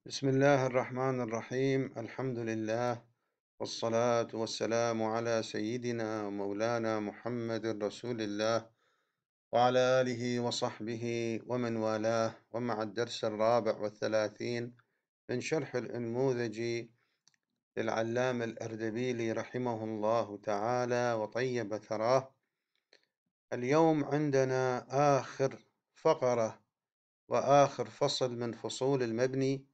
بسم الله الرحمن الرحيم. الحمد لله والصلاة والسلام على سيدنا ومولانا محمد رسول الله وعلى آله وصحبه ومن والاه، ومع الدرس الرابع والثلاثين من شرح الأنموذجي للعلامة الأردبيلي رحمه الله تعالى وطيب ثراه. اليوم عندنا آخر فقرة وآخر فصل من فصول المبني،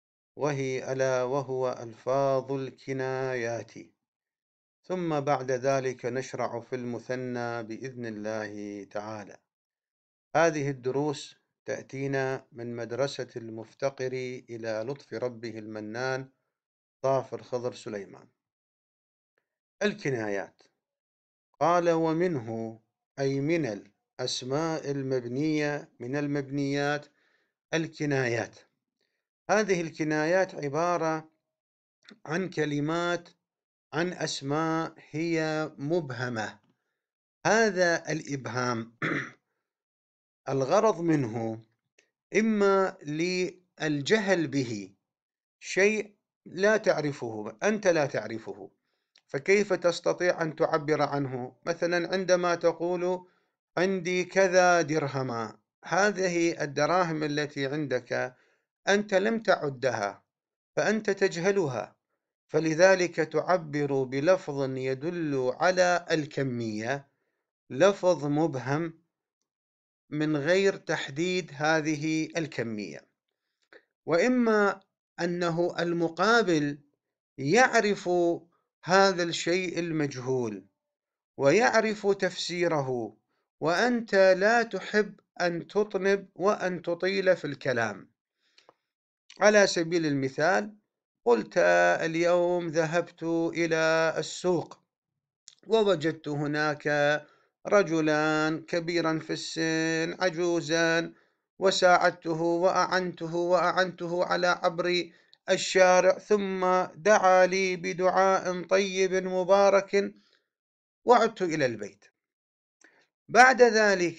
وهو ألفاظ الكنايات، ثم بعد ذلك نشرع في المثنى بإذن الله تعالى. هذه الدروس تأتينا من مدرسة المفتقر إلى لطف ربه المنان ظافر خضر سليمان. الكنايات، قال: ومنه أي من الأسماء المبنية، من المبنيات الكنايات. هذه الكنايات عبارة عن كلمات، عن أسماء هي مبهمة. هذا الإبهام الغرض منه إما للجهل به، شيء لا تعرفه، أنت لا تعرفه، فكيف تستطيع أن تعبر عنه؟ مثلا عندما تقول عندي كذا درهما، هذه الدراهم التي عندك أنت لم تعدها، فأنت تجهلها، فلذلك تعبر بلفظ يدل على الكمية، لفظ مبهم من غير تحديد هذه الكمية. وإما أنه المقابل يعرف هذا الشيء المجهول ويعرف تفسيره، وأنت لا تحب أن تطنب وأن تطيل في الكلام. على سبيل المثال، قلت: اليوم ذهبت إلى السوق ووجدت هناك رجلا كبيرا في السن عجوزا، وساعدته وأعنته على عبر الشارع، ثم دعا لي بدعاء طيب مبارك، وعدت إلى البيت. بعد ذلك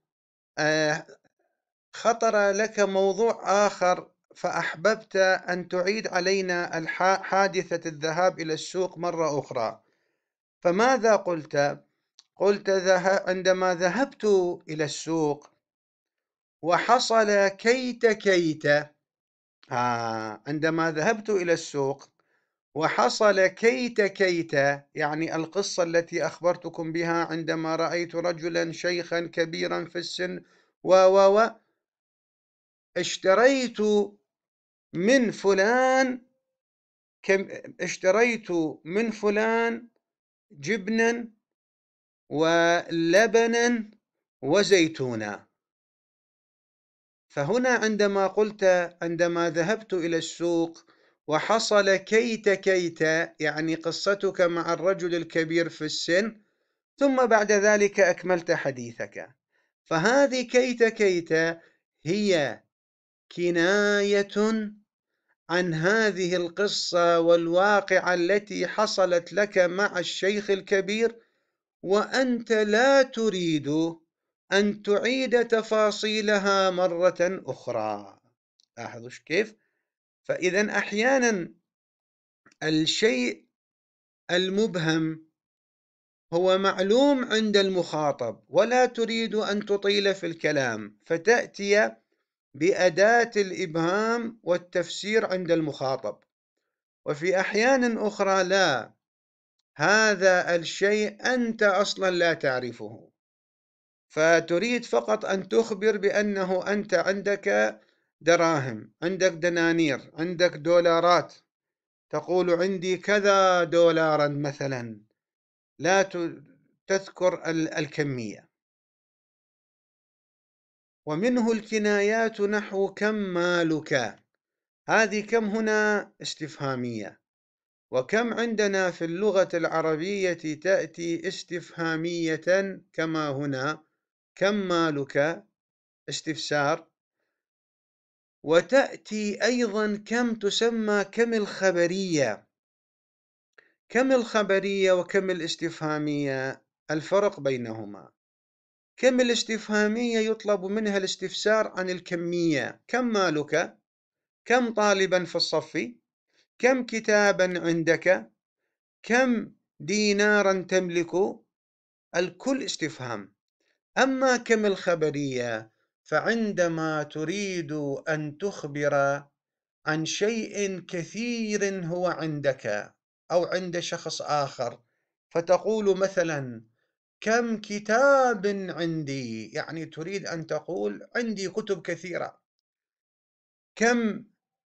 خطر لك موضوع آخر، فأحببت أن تعيد علينا حادثة الذهاب إلى السوق مرة أخرى، فماذا قلت؟ قلت: عندما ذهبت إلى السوق وحصل كيت كيت. عندما ذهبت إلى السوق وحصل كيت كيت، يعني القصة التي أخبرتكم بها عندما رأيت رجلا شيخا كبيرا في السن و اشتريت من فلان اشتريت من فلان جبنا ولبنا وزيتونا. فهنا عندما قلت عندما ذهبت إلى السوق وحصل كيت كيت، يعني قصتك مع الرجل الكبير في السن، ثم بعد ذلك أكملت حديثك. فهذه كيت كيت هي كناية عن هذه القصة والواقعة التي حصلت لك مع الشيخ الكبير، وأنت لا تريد أن تعيد تفاصيلها مرة أخرى. لاحظوا كيف؟ فإذا أحيانا الشيء المبهم هو معلوم عند المخاطب ولا تريد أن تطيل في الكلام، فتأتي بأداة الإبهام والتفسير عند المخاطب. وفي أحيان أخرى لا، هذا الشيء أنت أصلا لا تعرفه، فتريد فقط أن تخبر بأنه أنت عندك دراهم، عندك دنانير، عندك دولارات، تقول عندي كذا دولارا مثلا، لا تذكر الكمية. ومنه الكنايات نحو كم مالك. هذه كم هنا استفهامية، وكم عندنا في اللغة العربية تأتي استفهامية كما هنا كم مالك استفسار، وتأتي أيضا كم تسمى كم الخبرية. كم الخبرية وكم الاستفهامية الفرق بينهما: كم الاستفهامية يطلب منها الاستفسار عن الكمية، كم مالك، كم طالبا في الصف؟ كم كتابا عندك؟ كم دينارا تملك؟ الكل استفهام. أما كم الخبرية فعندما تريد أن تخبر عن شيء كثير هو عندك أو عند شخص آخر، فتقول مثلا كم كتاب عندي، يعني تريد أن تقول عندي كتب كثيرة. كم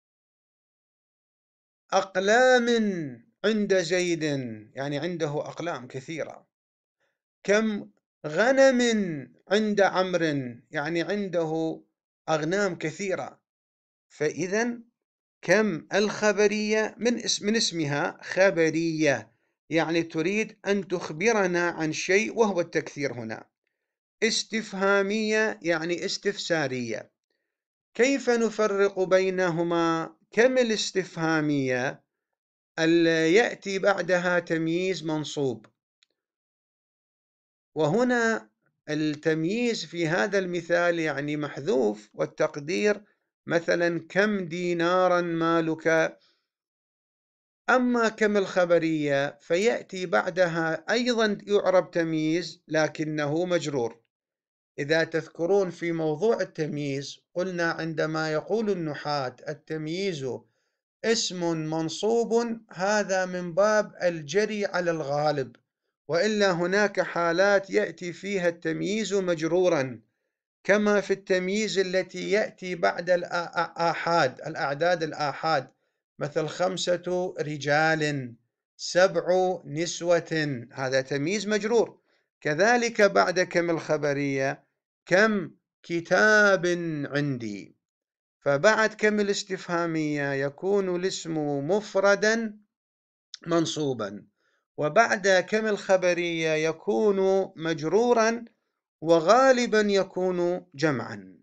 أقلام عند زيد، يعني عنده أقلام كثيرة. كم غنم عند عمرو، يعني عنده أغنام كثيرة. فإذا كم الخبرية من اسمها خبرية، يعني تريد أن تخبرنا عن شيء وهو التكثير هنا. استفهامية يعني استفسارية. كيف نفرق بينهما؟ كم الاستفهامية يأتي بعدها تمييز منصوب، وهنا التمييز في هذا المثال يعني محذوف، والتقدير مثلا كم دينارا مالك. أما كم الخبرية فيأتي بعدها أيضا يعرب تمييز لكنه مجرور. إذا تذكرون في موضوع التمييز قلنا عندما يقول النحاة التمييز اسم منصوب، هذا من باب الجري على الغالب، وإلا هناك حالات يأتي فيها التمييز مجرورا، كما في التمييز التي يأتي بعد الآحاد، الأعداد الآحاد، مثل 5 رجال 7 نسوة، هذا تمييز مجرور. كذلك بعد كم الخبرية كم كتاب عندي. فبعد كم الاستفهامية يكون الاسم مفردا منصوبا، وبعد كم الخبرية يكون مجرورا، وغالبا يكون جمعا.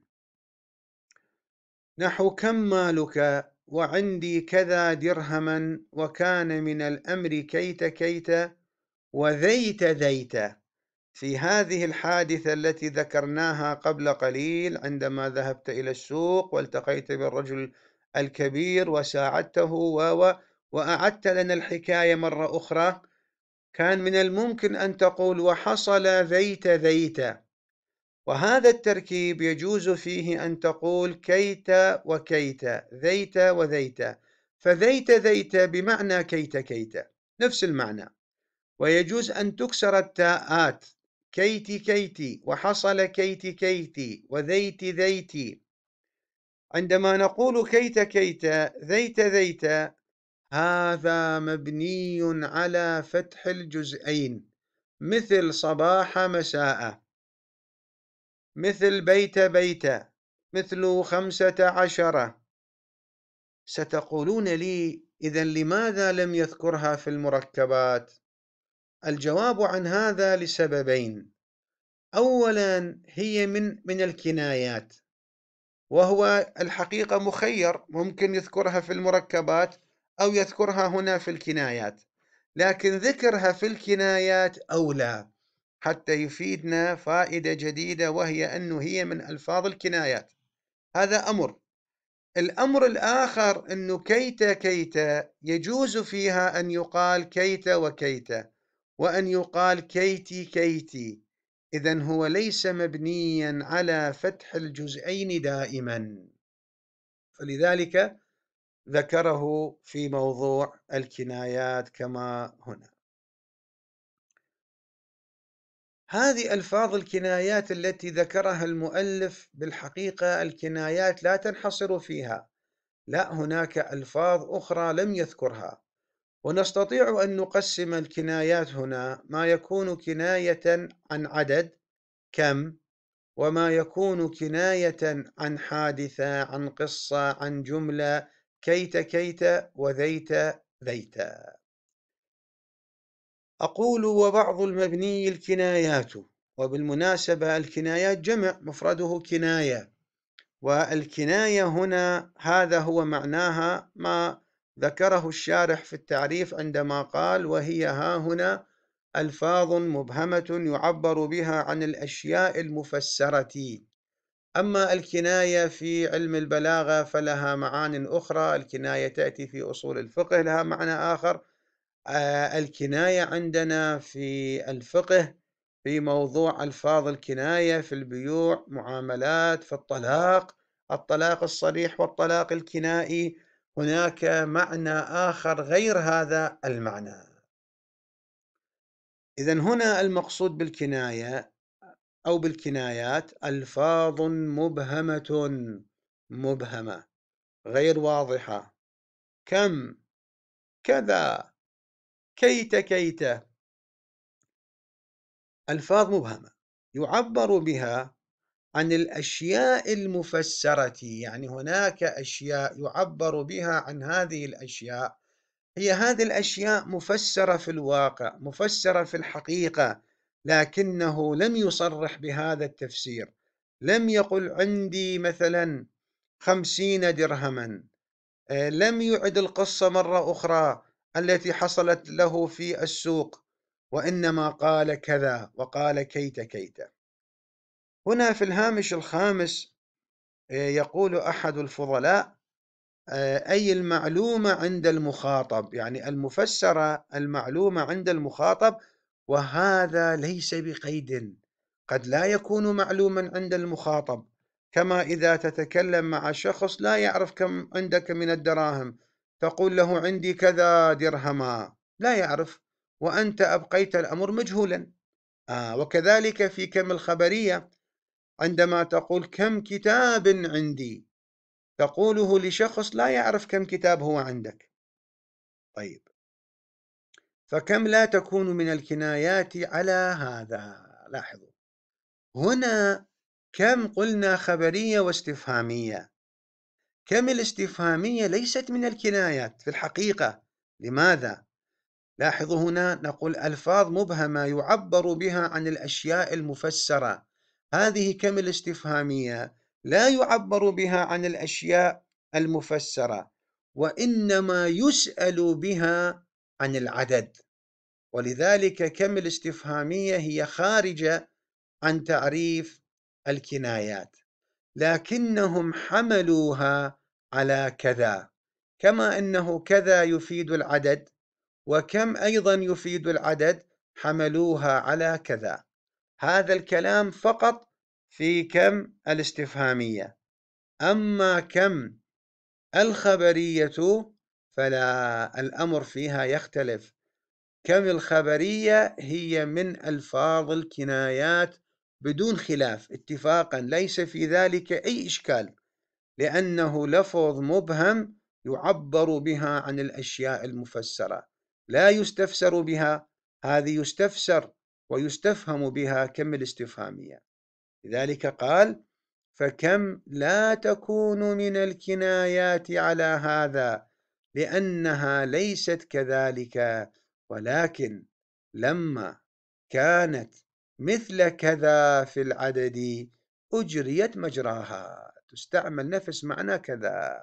نحو كم مالك وعندي كذا درهما وكان من الأمر كيت كيت وذيت ذيت. في هذه الحادثة التي ذكرناها قبل قليل عندما ذهبت إلى السوق والتقيت بالرجل الكبير وساعدته وأعدت لنا الحكاية مرة أخرى، كان من الممكن أن تقول وحصل ذيت ذيت، وهذا التركيب يجوز فيه أن تقول كيت وكيت، ذيت وذيت، فذيت ذيت بمعنى كيت كيت، نفس المعنى. ويجوز أن تكسر التاءات، كيت كيتي وحصل كيت كيتي وذيت ذيتي. عندما نقول كيت كيت ذيت ذيت هذا مبني على فتح الجزئين، مثل صباح مساء، مثل بيت بيت، مثل 15. ستقولون لي إذن لماذا لم يذكرها في المركبات؟ الجواب عن هذا لسببين. أولا هي من الكنايات، وهو الحقيقة مخير، ممكن يذكرها في المركبات أو يذكرها هنا في الكنايات، لكن ذكرها في الكنايات أولى حتى يفيدنا فائدة جديدة، وهي أنه هي من ألفاظ الكنايات. هذا أمر. الأمر الآخر أنه كيت كيت يجوز فيها أن يقال كيت وكيت، وأن يقال كيتي كيتي، إذن هو ليس مبنيا على فتح الجزئين دائما، فلذلك ذكره في موضوع الكنايات كما هنا. هذه ألفاظ الكنايات التي ذكرها المؤلف، بالحقيقة الكنايات لا تنحصر فيها، لا، هناك ألفاظ أخرى لم يذكرها، ونستطيع أن نقسم الكنايات هنا ما يكون كناية عن عدد كم، وما يكون كناية عن حادثة، عن قصة، عن جملة، كيت كيت وذيت ذيت. أقول وبعض المبني الكنايات، وبالمناسبة الكنايات جمع مفرده كناية، والكناية هنا هذا هو معناها ما ذكره الشارح في التعريف عندما قال وهي ها هنا ألفاظ مبهمة يعبر بها عن الأشياء المفسرة. أما الكناية في علم البلاغة فلها معان أخرى، الكناية تأتي في أصول الفقه لها معنى آخر. الكناية عندنا في الفقه في موضوع ألفاظ الكناية في البيوع، معاملات، في الطلاق، الطلاق الصريح والطلاق الكنائي، هناك معنى آخر غير هذا المعنى. إذن هنا المقصود بالكناية أو بالكنايات ألفاظ مبهمة غير واضحة، كم، كذا، كيت، ألفاظ مبهمة يعبر بها عن الأشياء المفسرة، يعني هناك أشياء يعبر بها عن هذه الأشياء، هي هذه الأشياء مفسرة في الواقع، مفسرة في الحقيقة، لكنه لم يصرح بهذا التفسير، لم يقل عندي مثلا 50 درهما، لم يعد القصة مرة أخرى التي حصلت له في السوق، وإنما قال كذا وقال كيت. هنا في الهامش الخامس يقول أحد الفضلاء أي المعلومة عند المخاطب، يعني المفسرة المعلومة عند المخاطب، وهذا ليس بقيد، قد لا يكون معلوما عند المخاطب، كما إذا تتكلم مع شخص لا يعرف كم عندك من الدراهم، تقول له عندي كذا درهما، لا يعرف، وأنت أبقيت الأمر مجهولا. وكذلك في كم الخبرية، عندما تقول كم كتاب عندي، تقوله لشخص لا يعرف كم كتاب هو عندك. طيب، فكم لا تكون من الكنايات على هذا. لاحظوا هنا كم قلنا خبرية واستفهامية، كم الاستفهامية ليست من الكنايات في الحقيقة. لماذا؟ لاحظوا هنا نقول ألفاظ مبهمة يعبر بها عن الأشياء المفسرة، هذه كم الاستفهامية لا يعبر بها عن الأشياء المفسرة، وإنما يسأل بها عن العدد، ولذلك كم الاستفهامية هي خارجة عن تعريف الكنايات، لكنهم حملوها على كذا، كما أنه كذا يفيد العدد وكم أيضا يفيد العدد، حملوها على كذا. هذا الكلام فقط في كم الاستفهامية. أما كم الخبرية فلا، الأمر فيها يختلف. كم الخبرية هي من ألفاظ الكنايات بدون خلاف اتفاقا، ليس في ذلك أي إشكال، لأنه لفظ مبهم يعبر بها عن الأشياء المفسرة، لا يستفسر بها، هذه يستفسر ويستفهم بها كم الاستفهامية. لذلك قال فكم لا تكون من الكنايات على هذا، لأنها ليست كذلك، ولكن لما كانت مثل كذا في العدد أجريت مجراها، تستعمل نفس معنى كذا.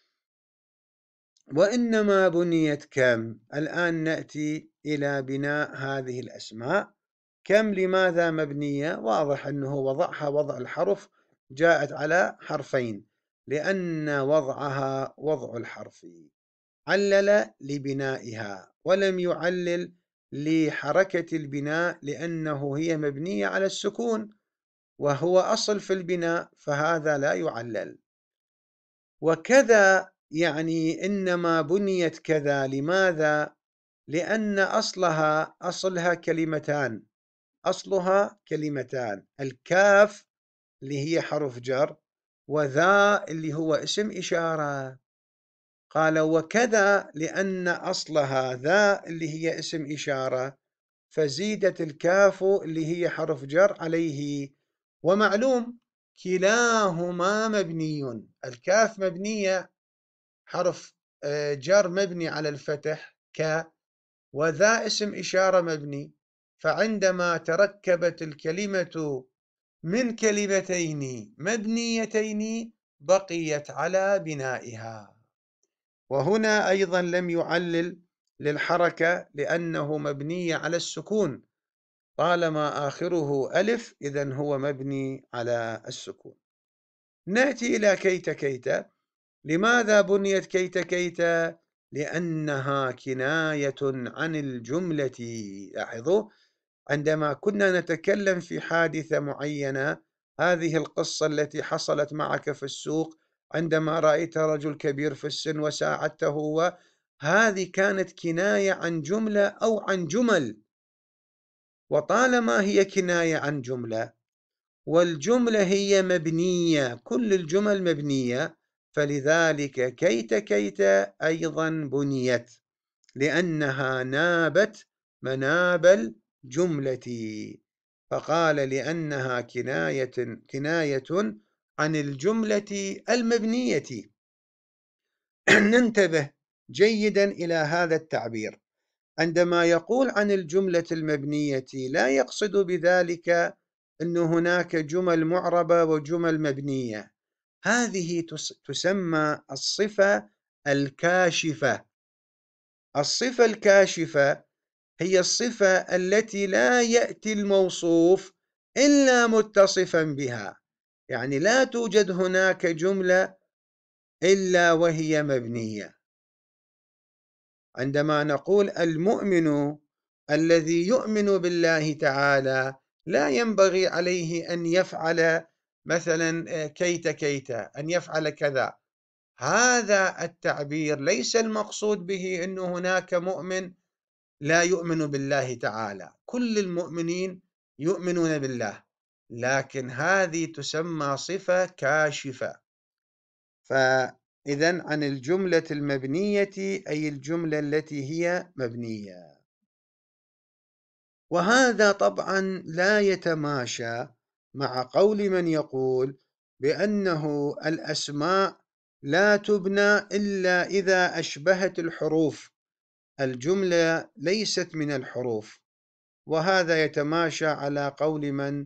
وإنما بنيت كم. الآن نأتي إلى بناء هذه الأسماء. كم لماذا مبنية؟ واضح أنه وضعها وضع الحرف، جاءت على حرفين، لأن وضعها وضع الحرف. علل لبنائها ولم يعلل لحركة البناء، لأنه هي مبنية على السكون وهو أصل في البناء، فهذا لا يعلل. وكذا يعني إنما بنيت كذا، لماذا؟ لأن أصلها كلمتان، أصلها كلمتان، الكاف اللي هي حرف جر، وذا اللي هو اسم إشارة. قال وكذا لأن أصلها ذا اللي هي اسم إشارة، فزيدت الكاف اللي هي حرف جر عليه. ومعلوم كلاهما مبني، الكاف مبنية حرف جر مبني على الفتح وذا اسم إشارة مبني، فعندما تركبت الكلمة من كلمتين مبنيتين بقيت على بنائها. وهنا أيضا لم يعلل للحركة، لأنه مبني على السكون، طالما آخره ألف إذن هو مبني على السكون. نأتي إلى كيت كيت. لماذا بنيت كيت كيت؟ لأنها كناية عن الجملة. لاحظوا، عندما كنا نتكلم في حادثة معينة، هذه القصة التي حصلت معك في السوق عندما رأيت رجل كبير في السن وساعدته، هذه كانت كناية عن جملة أو عن جمل. وطالما هي كناية عن جملة، والجملة هي مبنية، كل الجمل مبنية، فلذلك كيت كيت أيضا بنيت، لأنها نابت مناب الجملة. فقال لأنها كناية عن الجملة المبنية. ننتبه جيدا إلى هذا التعبير. عندما يقول عن الجملة المبنية لا يقصد بذلك أن هناك جمل معربة وجمل مبنية. هذه تسمى الصفة الكاشفة. الصفة الكاشفة هي الصفة التي لا يأتي الموصوف إلا متصفا بها، يعني لا توجد هناك جملة إلا وهي مبنية. عندما نقول المؤمن الذي يؤمن بالله تعالى لا ينبغي عليه أن يفعل مثلا كيت كيت، أن يفعل كذا، هذا التعبير ليس المقصود به أن هناك مؤمن لا يؤمن بالله تعالى، كل المؤمنين يؤمنون بالله، لكن هذه تسمى صفة كاشفة. فإذا عن الجملة المبنية أي الجملة التي هي مبنية. وهذا طبعا لا يتماشى مع قول من يقول بأنه الأسماء لا تبنى إلا إذا أشبهت الحروف، الجملة ليست من الحروف. وهذا يتماشى على قول من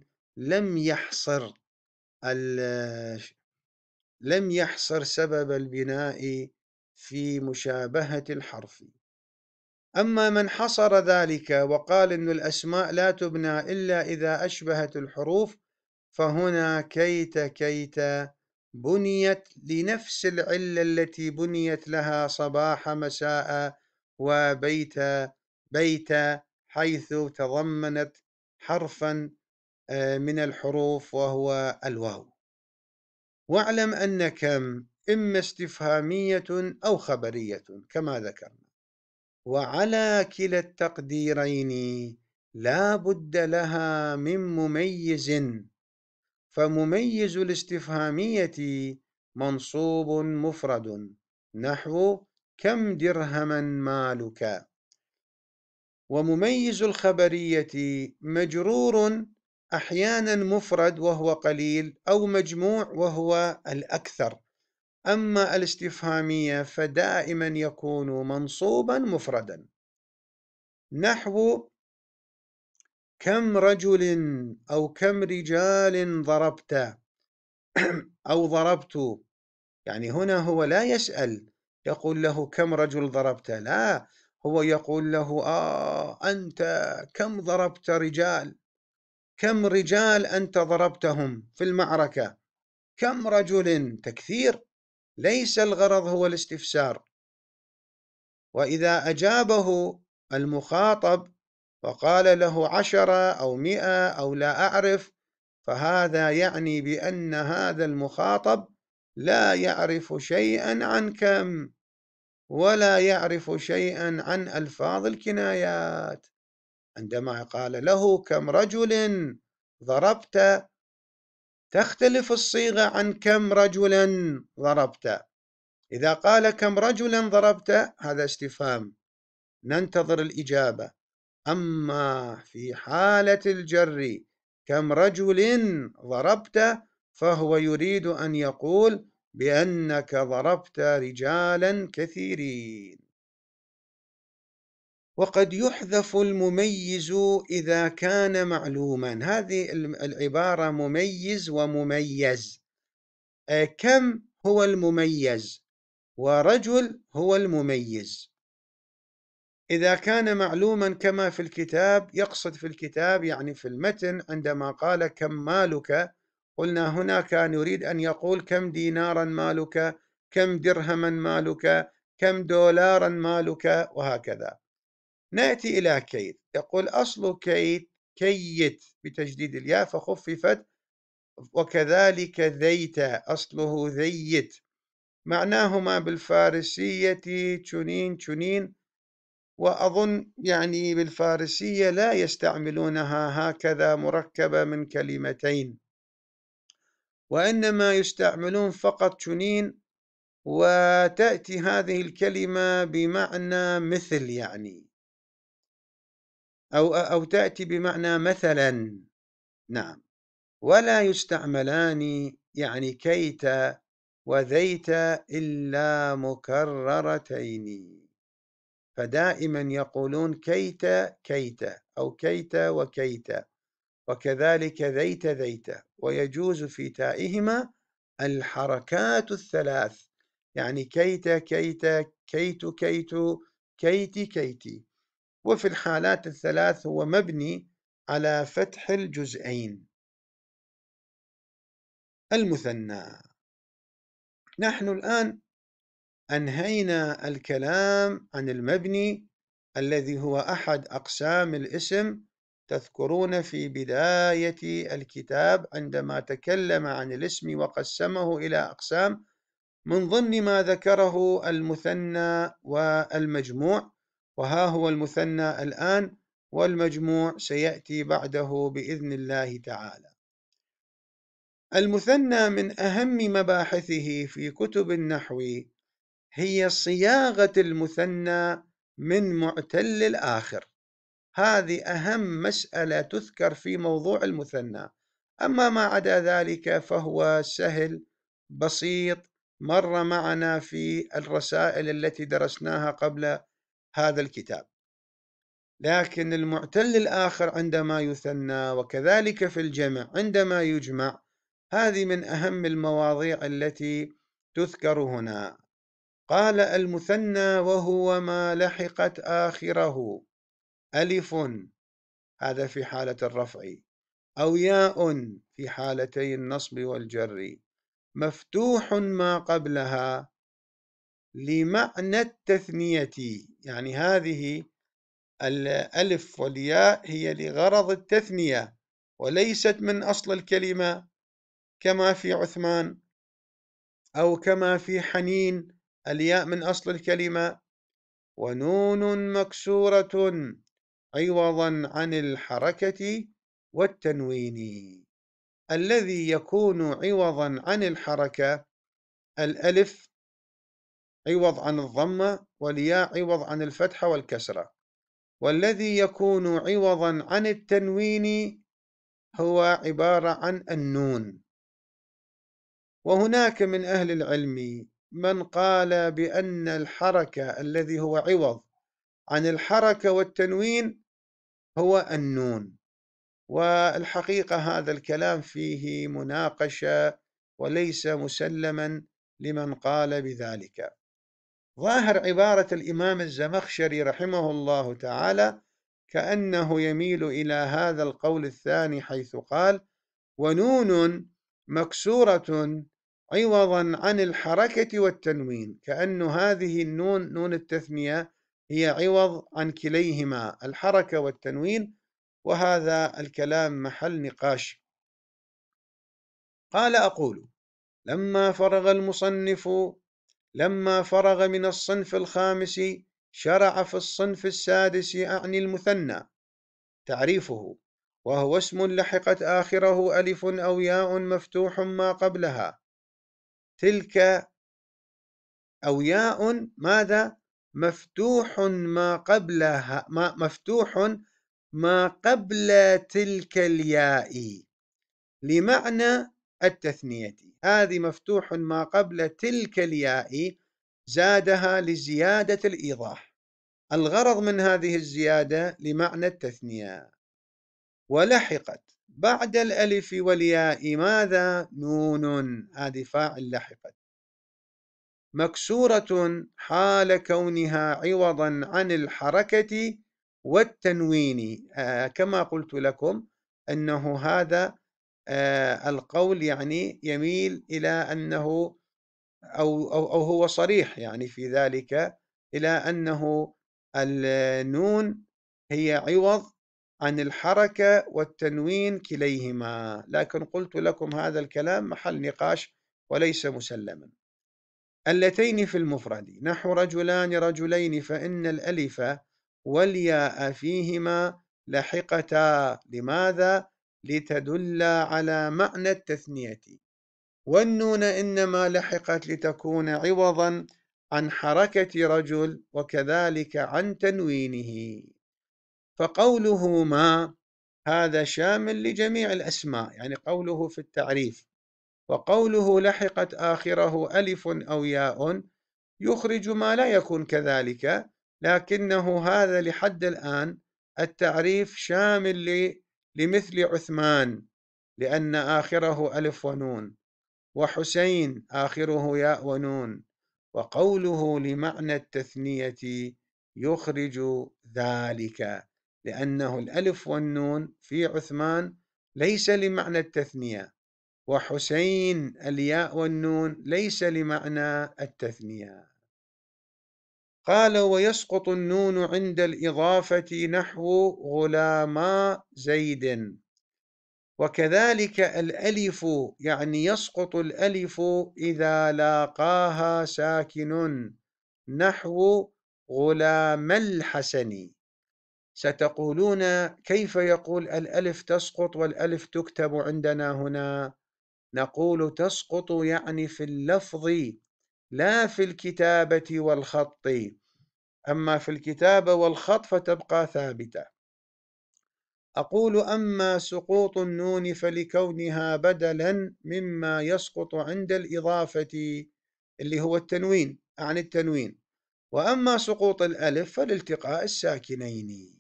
لم يحصر سبب البناء في مشابهة الحرف. أما من حصر ذلك وقال أن الأسماء لا تبنى إلا إذا أشبهت الحروف، فهنا كيت كيت بنيت لنفس العلة التي بنيت لها صباح مساء وبيت بيت، حيث تضمنت حرفا من الحروف وهو الواو. واعلم أن كم إما استفهامية أو خبرية كما ذكرنا، وعلى كلا التقديرين لا بد لها من مميز. فمميز الاستفهامية منصوب مفرد، نحو كم درهما مالك. ومميز الخبرية مجرور أحيانا مفرد وهو قليل، أو مجموع وهو الأكثر. أما الاستفهامية فدائما يكون منصوبا مفردا، نحو كم رجل أو كم رجال ضربت أو ضربت. يعني هنا هو لا يسأل يقول له كم رجل ضربت، لا، هو يقول له أنت كم ضربت رجال، كم رجال أنت ضربتهم في المعركة، كم رجل، تكثير، ليس الغرض هو الاستفسار. وإذا أجابه المخاطب وقال له 10 أو 100 أو لا أعرف، فهذا يعني بأن هذا المخاطب لا يعرف شيئا عن كم، ولا يعرف شيئا عن ألفاظ الكنايات. عندما قال له كم رجل ضربت، تختلف الصيغة عن كم رجلا ضربت. إذا قال كم رجلا ضربت هذا استفهام، ننتظر الإجابة. أما في حالة الجر كم رجل ضربت، فهو يريد أن يقول بأنك ضربت رجالا كثيرين. وقد يحذف المميز إذا كان معلوما. هذه العبارة مميز ومميز. كم هو المميز ورجل هو المميز. إذا كان معلوما كما في الكتاب، يقصد في الكتاب يعني في المتن عندما قال كم مالك، قلنا هنا كان يريد أن يقول كم دينارا مالك، كم درهما مالك، كم دولارا مالك، وهكذا. نأتي إلى كيت، يقول أصل كيت كيت بتجديد الياء فخففت، وكذلك ذيت أصله ذيت، معناهما بالفارسية تشنين تشنين، وأظن يعني بالفارسية لا يستعملونها هكذا مركبة من كلمتين، وإنما يستعملون فقط تشنين، وتأتي هذه الكلمة بمعنى مثل يعني، أو تأتي بمعنى مثلا، نعم، ولا يستعملان يعني كيت وذيت إلا مكررتين، فدائما يقولون كيت كيت أو كيت وكيت، وكذلك ذيت ذيت، ويجوز في تائهما الحركات الثلاث، يعني كيت كيت، كيت كيت، كيت كيتي، وفي الحالات الثلاث هو مبني على فتح الجزئين. المثنى، نحن الآن أنهينا الكلام عن المبني الذي هو أحد أقسام الاسم. تذكرون في بداية الكتاب عندما تكلم عن الاسم وقسمه إلى أقسام، من ضمن ما ذكره المثنى والمجموع، وها هو المثنى الآن، والمجموع سيأتي بعده بإذن الله تعالى. المثنى من أهم مباحثه في كتب النحو هي صياغة المثنى من معتل الآخر، هذه أهم مسألة تذكر في موضوع المثنى، أما ما عدا ذلك فهو سهل بسيط، مر معنا في الرسائل التي درسناها قبل هذا الكتاب. لكن المعتل الآخر عندما يثنى، وكذلك في الجمع عندما يجمع، هذه من أهم المواضيع التي تذكر هنا. قال المثنى وهو ما لحقت آخره ألف، هذا في حالة الرفع، أو ياء في حالتي النصب والجر، مفتوح ما قبلها لمعنى التثنية، يعني هذه الألف والياء هي لغرض التثنية وليست من أصل الكلمة، كما في عثمان أو كما في حنين الياء من أصل الكلمة. ونون مكسورة عوضا عن الحركة والتنوين، الذي يكون عوضا عن الحركة الألف عوض عن الضمة، والياء عوض عن الفتحة والكسرة، والذي يكون عوضا عن التنوين هو عبارة عن النون. وهناك من أهل العلم من قال بأن الحركة الذي هو عوض عن الحركة والتنوين هو النون، والحقيقة هذا الكلام فيه مناقشة وليس مسلما لمن قال بذلك. ظاهر عبارة الإمام الزمخشري رحمه الله تعالى كأنه يميل إلى هذا القول الثاني، حيث قال ونون مكسورة عوضا عن الحركة والتنوين، كأن هذه النون نون التثنية هي عوض عن كليهما الحركة والتنوين، وهذا الكلام محل نقاش. قال أقول لما فرغ من الصنف الخامس شرع في الصنف السادس أعني المثنى. تعريفه: وهو اسم لحقت آخره ألف أو ياء مفتوح ما قبلها، تلك أو ياء ماذا؟ مفتوح ما قبلها، مفتوح ما قبل تلك الياء لمعنى التثنية، هذه مفتوح ما قبل تلك الياء، زادها لزيادة الإيضاح، الغرض من هذه الزيادة لمعنى التثنية. ولحقت بعد الألف والياء ماذا؟ نون، هذه فاعل لحقت، مكسورة حال كونها عوضا عن الحركة والتنوين، كما قلت لكم أنه هذا القول يعني يميل إلى أنه أو هو صريح يعني في ذلك، إلى أنه النون هي عوض عن الحركة والتنوين كليهما، لكن قلت لكم هذا الكلام محل نقاش وليس مسلما. اللتين في المفرد نحو رجلان رجلين، فإن الألف والياء فيهما لحقتا. لماذا؟ لتدل على معنى التثنية، والنون إنما لحقت لتكون عوضا عن حركة رجل وكذلك عن تنوينه. فقوله ما هذا شامل لجميع الأسماء، يعني قوله في التعريف، وقوله لحقت آخره ألف أو ياء يخرج ما لا يكون كذلك، لكنه هذا لحد الآن التعريف شامل لمثل عثمان لأن آخره ألف ونون، وحسين آخره ياء ونون. وقوله لمعنى التثنية يخرج ذلك، لأنه الألف والنون في عثمان ليس لمعنى التثنية، وحسين الياء والنون ليس لمعنى التثنية. قال ويسقط النون عند الإضافة نحو غلاما زيد. وكذلك الألف، يعني يسقط الألف إذا لاقاها ساكن نحو غلام الحسن. ستقولون كيف يقول الألف تسقط والألف تكتب عندنا هنا؟ نقول تسقط يعني في اللفظ لا في الكتابة والخط، أما في الكتابة والخط فتبقى ثابتة. أقول أما سقوط النون فلكونها بدلا مما يسقط عند الإضافة اللي هو التنوين عن التنوين، وأما سقوط الألف فلالتقاء الساكنين.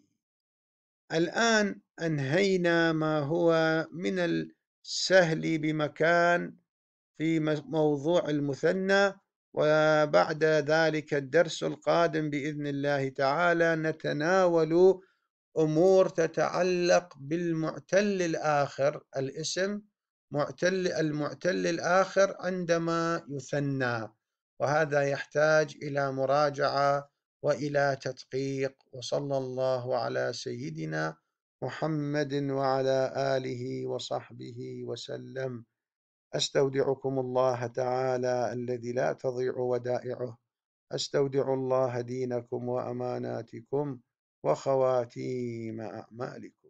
الآن أنهينا ما هو من السهل بمكان في موضوع المثنى، وبعد ذلك الدرس القادم بإذن الله تعالى نتناول أمور تتعلق بالمعتل الآخر، الاسم المعتل الآخر عندما يثنى، وهذا يحتاج إلى مراجعة وإلى تدقيق. وصلى الله على سيدنا محمد وعلى آله وصحبه وسلم. أستودعكم الله تعالى الذي لا تضيع ودائعه. أستودع الله دينكم وأماناتكم وخواتيم أعمالكم.